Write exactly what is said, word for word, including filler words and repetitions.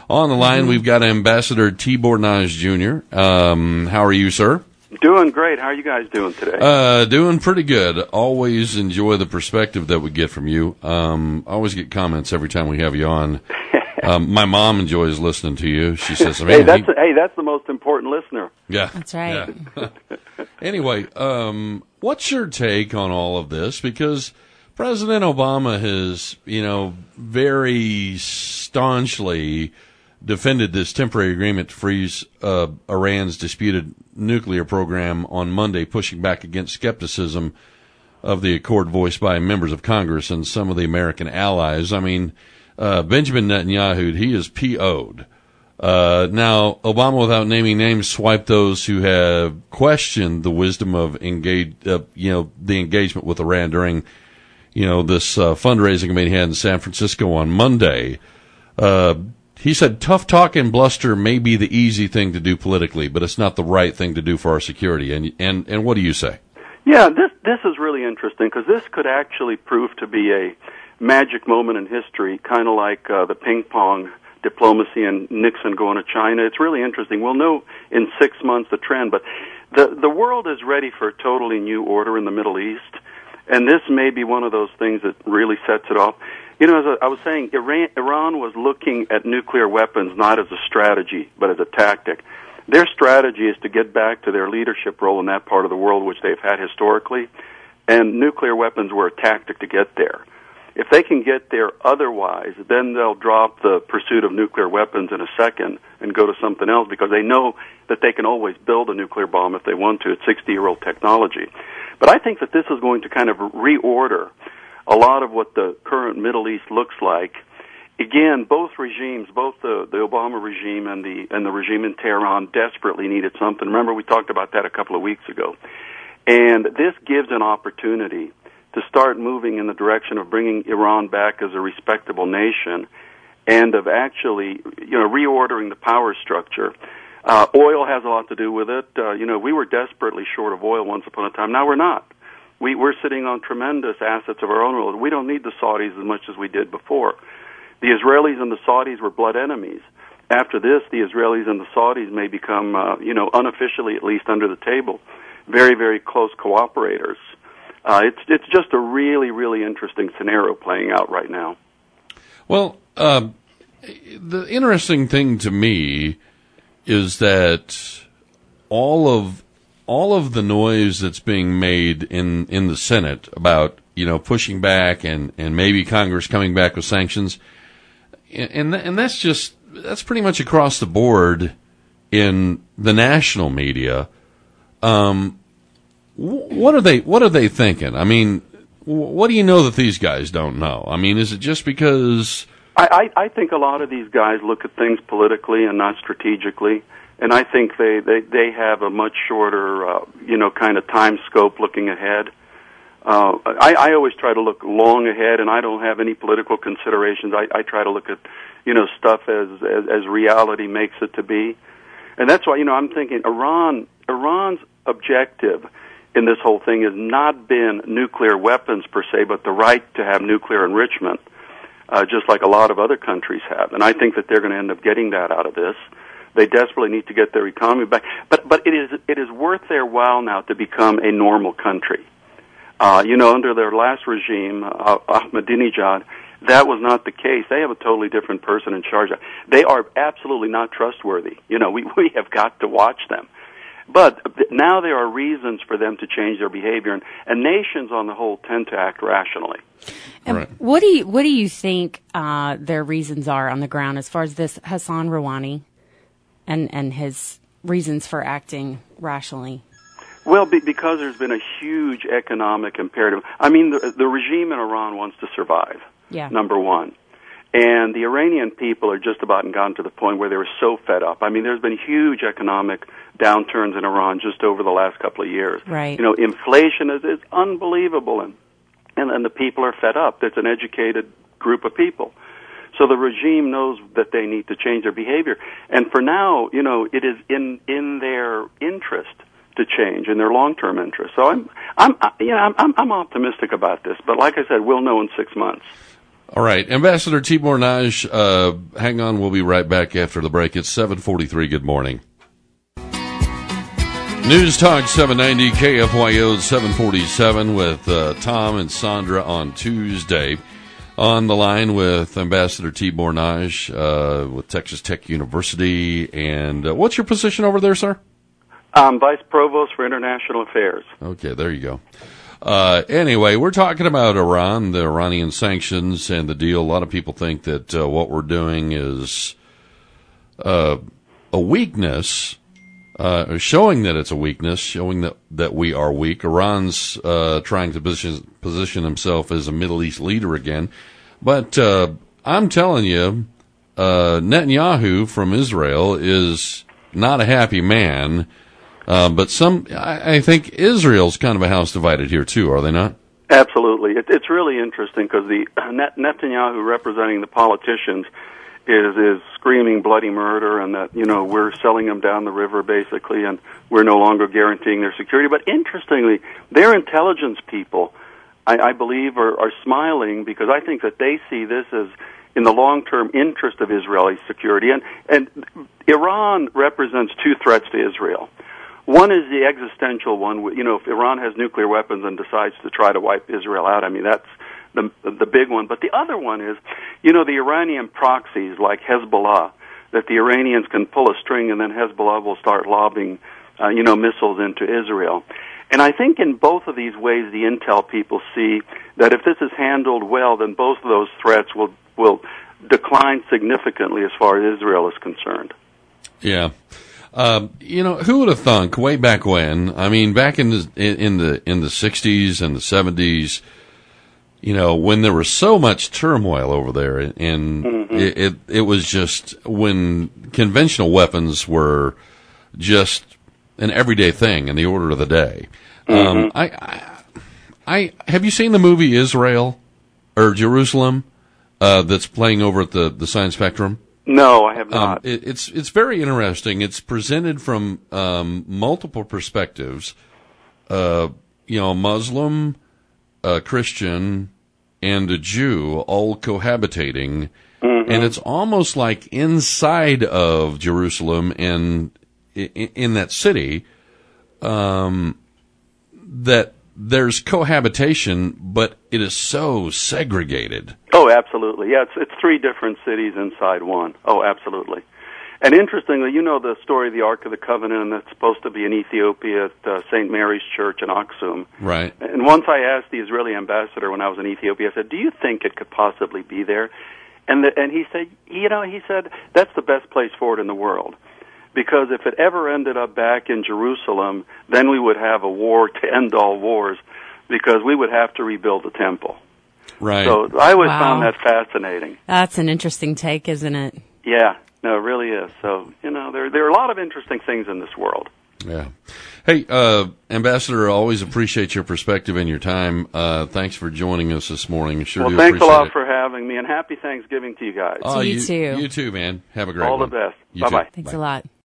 On the line, mm-hmm. we've got Ambassador Tibor Naj Junior Um, how are you, sir? Doing great. How are you guys doing today? Uh, doing pretty good. Always enjoy the perspective that we get from you. Um, I always get comments every time we have you on. Um, my mom enjoys listening to you. She says, hey, that's he, hey, that's the most important listener. Yeah. That's right. Yeah. Anyway, um, what's your take on all of this? Because President Obama has, you know, very staunchly defended this temporary agreement to freeze uh, Iran's disputed nuclear program on Monday, pushing back against skepticism of the accord voiced by members of Congress and some of the American allies. I mean, uh, Benjamin Netanyahu, he is P O'd. Uh, now, Obama, without naming names, swiped those who have questioned the wisdom of engage, uh, you know, the engagement with Iran during, you know, this uh, fundraising event he had in San Francisco on Monday. Uh, he said, tough talk and bluster may be the easy thing to do politically, but it's not the right thing to do for our security. And and and what do you say? Yeah, this this is really interesting because this could actually prove to be a magic moment in history, kind of like uh, the ping pong diplomacy and Nixon going to China. It's really interesting. We'll know in six months the trend, but the the world is ready for a totally new order in the Middle East, and this may be one of those things that really sets it off. You know, as I was saying, Iran, Iran was looking at nuclear weapons not as a strategy, but as a tactic. Their strategy is to get back to their leadership role in that part of the world, which they've had historically, and nuclear weapons were a tactic to get there. If they can get there otherwise, then they'll drop the pursuit of nuclear weapons in a second and go to something else because they know that they can always build a nuclear bomb if they want to. It's sixty-year-old technology. But I think that this is going to kind of reorder a lot of what the current Middle East looks like. Again, both regimes, both the, the Obama regime and the and the regime in Tehran desperately needed something. Remember, we talked about that a couple of weeks ago. And this gives an opportunity to start moving in the direction of bringing Iran back as a respectable nation and of actually, you know, reordering the power structure. Uh, oil has a lot to do with it. Uh, you know, we were desperately short of oil once upon a time. Now we're not. We, we're sitting on tremendous assets of our own world. We don't need the Saudis as much as we did before. The Israelis and the Saudis were blood enemies. After this, the Israelis and the Saudis may become, uh, you know, unofficially at least under the table, very, very close cooperators. Uh, it's it's just a really, really interesting scenario playing out right now. Well, uh, the interesting thing to me is that all of all of the noise that's being made in, in the Senate about, you know, pushing back and, and maybe Congress coming back with sanctions, and and that's just that's pretty much across the board in the national media. Um, what are they what are they thinking? I mean, what do you know that these guys don't know? I mean, is it just because? I, I, I think a lot of these guys look at things politically and not strategically. And I think they, they, they have a much shorter, uh, you know, kind of time scope looking ahead. Uh, I, I always try to look long ahead, and I don't have any political considerations. I, I try to look at, you know, stuff as, as, as reality makes it to be. And that's why, you know, I'm thinking Iran, Iran's objective in this whole thing has not been nuclear weapons per se, but the right to have nuclear enrichment, uh, just like a lot of other countries have. And I think that they're going to end up getting that out of this. They desperately need to get their economy back, but but it is it is worth their while now to become a normal country. Uh, you know, under their last regime, uh, Ahmadinejad, that was not the case. They have a totally different person in charge. They are absolutely not trustworthy. You know, we we have got to watch them. But now there are reasons for them to change their behavior, and, and nations on the whole tend to act rationally. And right. What do you what do you think uh, their reasons are on the ground as far as this Hassan Rouhani? And, and his reasons for acting rationally? Well, be, because there's been a huge economic imperative. I mean, the, the regime in Iran wants to survive, yeah. number one. And the Iranian people are just about gotten to the point where they were so fed up. I mean, there's been huge economic downturns in Iran just over the last couple of years. Right. You know, inflation is, is unbelievable, and, and, and the people are fed up. It's an educated group of people. So the regime knows that they need to change their behavior. And for now, you know, it is in, in their interest to change, in their long-term interest. So I'm, I'm, you know, I'm, I'm optimistic about this. But like I said, we'll know in six months. All right. Ambassador Tibor Nagy, uh, hang on. We'll be right back after the break. It's seven forty-three. Good morning. News Talk seven ninety K F Y O seven forty-seven with uh, Tom and Sandra on Tuesday. On the line with Ambassador Tibor Nagy uh, with Texas Tech University. And uh, what's your position over there, sir? I'm Vice Provost for International Affairs. Okay, there you go. Uh, anyway, we're talking about Iran, the Iranian sanctions, and the deal. A lot of people think that uh, what we're doing is uh, a weakness, uh, showing that it's a weakness, showing that, that we are weak. Iran's uh, trying to position, position himself as a Middle East leader again. But uh, I'm telling you, uh, Netanyahu from Israel is not a happy man. Uh, but some, I, I think Israel's kind of a house divided here too, are they not? Absolutely. It, it's really interesting because the Net, Netanyahu representing the politicians is is screaming bloody murder and that, you know, we're selling them down the river basically and we're no longer guaranteeing their security. But interestingly, their intelligence people, I, I believe, are, are smiling because I think that they see this as in the long-term interest of Israeli security. And, and Iran represents two threats to Israel. One is the existential one. You know, if Iran has nuclear weapons and decides to try to wipe Israel out, I mean, that's the the big one. But the other one is, you know, the Iranian proxies like Hezbollah, that the Iranians can pull a string and then Hezbollah will start lobbing, uh, you know, missiles into Israel. And I think in both of these ways, the intel people see that if this is handled well, then both of those threats will will decline significantly as far as Israel is concerned. Yeah. Um, you know, who would have thunk way back when? I mean, back in the in the in the sixties and the seventies, you know, when there was so much turmoil over there, and mm-hmm. it, it it was just when conventional weapons were just an everyday thing and the order of the day. Mm-hmm. Um, I, I I have you seen the movie Israel or Jerusalem uh, that's playing over at the the Science Spectrum? No, I have not. Um, it, it's it's very interesting. It's presented from um, multiple perspectives. Uh, you know, a Muslim, a Christian, and a Jew all cohabitating, mm-hmm. and it's almost like inside of Jerusalem and in, in that city, um, that there's cohabitation, but it is so segregated. Oh, absolutely. Yeah, it's it's three different cities inside one. Oh, absolutely. And interestingly, you know the story of the Ark of the Covenant, and that's supposed to be in Ethiopia at uh, Saint Mary's Church in Aksum. Right. And once I asked the Israeli ambassador when I was in Ethiopia, I said, do you think it could possibly be there? And the, and he said, you know, he said, that's the best place for it in the world. Because if it ever ended up back in Jerusalem, then we would have a war to end all wars, because we would have to rebuild the temple. Right. So I always Wow. found that fascinating. That's an interesting take, isn't it? Yeah, no, it really is. So, you know, there there are a lot of interesting things in this world. Yeah. Hey, uh, Ambassador, always appreciate your perspective and your time. Uh, thanks for joining us this morning. Sure well, do thanks a appreciate lot it. for having me, and happy Thanksgiving to you guys. Oh, To you you too. You too, man. Have a great All one. the best. You Bye-bye. too. Thanks Bye. a lot.